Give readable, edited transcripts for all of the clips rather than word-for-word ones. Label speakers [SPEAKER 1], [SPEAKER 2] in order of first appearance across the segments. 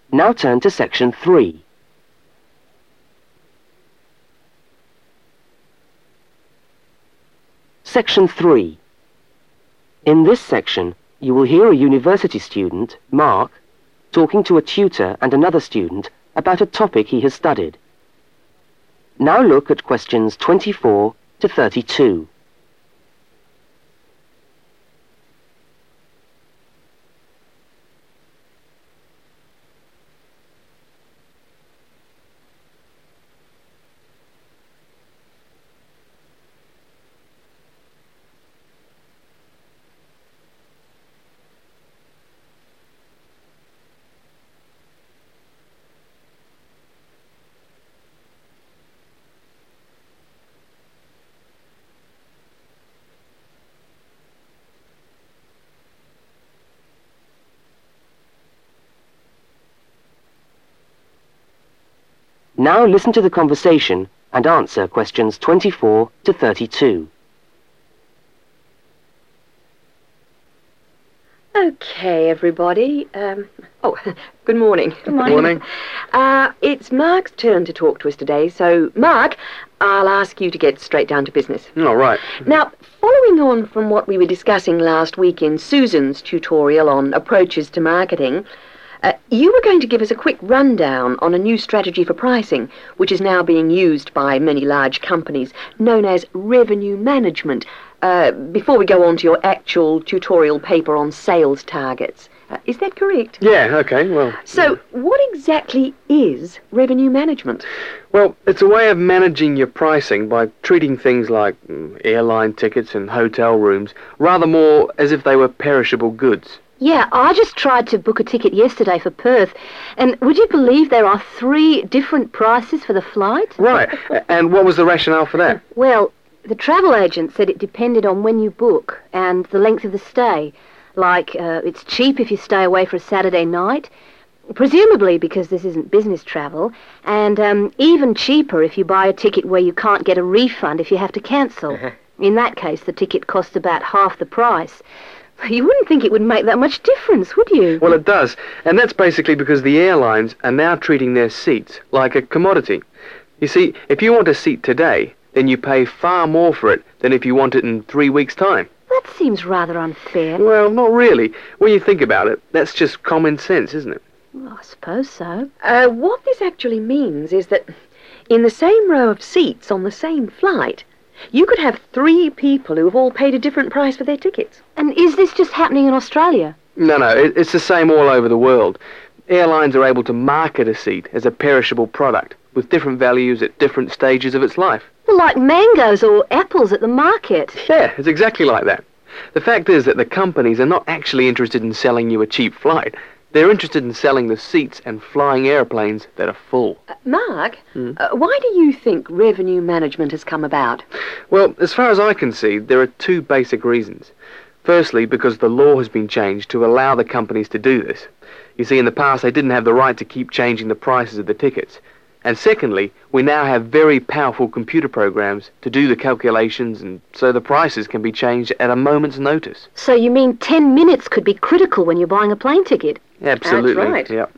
[SPEAKER 1] Now turn to section 3. Section 3. In this section, you will hear a university student, Mark, talking to a tutor and another student about a topic he has studied. Now look at questions 24 to 32. Now listen to the conversation and answer questions 24 to 32.
[SPEAKER 2] Okay, everybody. Good morning.
[SPEAKER 3] Good morning.
[SPEAKER 2] It's Mark's turn to talk to us today, so Mark, I'll ask you to get straight down to business.
[SPEAKER 3] All right.
[SPEAKER 2] Now, following on from what we were discussing last week in Susan's tutorial on approaches to marketing, you were going to give us a quick rundown on a new strategy for pricing, which is now being used by many large companies, known as revenue management, before we go on to your actual tutorial paper on sales targets. Is that correct?
[SPEAKER 3] Yeah, okay, well...
[SPEAKER 2] So, what exactly is revenue management?
[SPEAKER 3] Well, it's a way of managing your pricing by treating things like airline tickets and hotel rooms rather more as if they were perishable goods.
[SPEAKER 4] Yeah, I just tried to book a ticket yesterday for Perth, and would you believe there are 3 different prices for the flight?
[SPEAKER 3] Right, and what was the rationale for that?
[SPEAKER 4] Well, the travel agent said it depended on when you book and the length of the stay. Like, it's cheap if you stay away for a Saturday night, presumably because this isn't business travel, and even cheaper if you buy a ticket where you can't get a refund if you have to cancel. In that case, the ticket costs about half the price. You wouldn't think it would make that much difference, would you?
[SPEAKER 3] Well, it does, and that's basically because the airlines are now treating their seats like a commodity. You see, if you want a seat today, then you pay far more for it than if you want it in 3 weeks' time.
[SPEAKER 4] That seems rather unfair.
[SPEAKER 3] Well, not really. When you think about it, that's just common sense, isn't it?
[SPEAKER 4] Well, I suppose so.
[SPEAKER 2] What this actually means is that in the same row of seats on the same flight, you could have 3 people who have all paid a different price for their tickets.
[SPEAKER 4] And is this just happening in Australia?
[SPEAKER 3] No, it's the same all over the world. Airlines are able to market a seat as a perishable product with different values at different stages of its life.
[SPEAKER 4] Well, like mangoes or apples at the market.
[SPEAKER 3] Yeah, it's exactly like that. The fact is that the companies are not actually interested in selling you a cheap flight. They're interested in selling the seats and flying airplanes that are full.
[SPEAKER 2] Mark, why do you think revenue management has come about?
[SPEAKER 3] Well, as far as I can see, there are 2 basic reasons. Firstly, because the law has been changed to allow the companies to do this. You see, in the past, they didn't have the right to keep changing the prices of the tickets. And secondly, we now have very powerful computer programs to do the calculations, and so the prices can be changed at a moment's notice.
[SPEAKER 4] So you mean 10 minutes could be critical when you're buying a plane ticket?
[SPEAKER 3] Absolutely.
[SPEAKER 2] That's right.
[SPEAKER 3] Yep.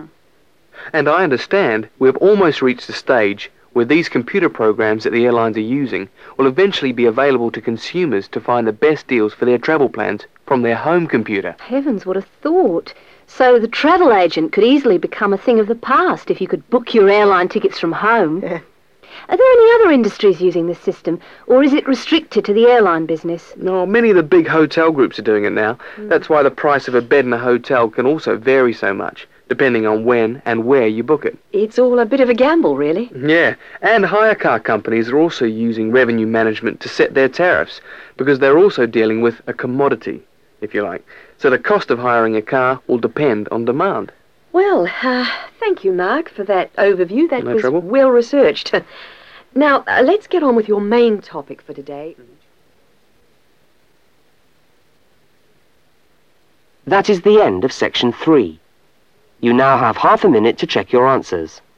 [SPEAKER 3] And I understand we've almost reached the stage where these computer programs that the airlines are using will eventually be available to consumers to find the best deals for their travel plans from their home computer.
[SPEAKER 4] Heavens, what a thought. So the travel agent could easily become a thing of the past if you could book your airline tickets from home. Are there any other industries using this system, or is it restricted to the airline business?
[SPEAKER 3] No, many of the big hotel groups are doing it now. That's why the price of a bed in a hotel can also vary so much, depending on when and where you book it.
[SPEAKER 2] It's all a bit of a gamble, really.
[SPEAKER 3] Yeah, and hire car companies are also using revenue management to set their tariffs, because they're also dealing with a commodity, if you like. So the cost of hiring a car will depend on demand.
[SPEAKER 2] Well, thank you, Mark, for that overview. That
[SPEAKER 3] No
[SPEAKER 2] was
[SPEAKER 3] trouble.
[SPEAKER 2] well researched. Now, let's get on with your main topic for today.
[SPEAKER 1] That is the end of section 3. You now have half a minute to check your answers.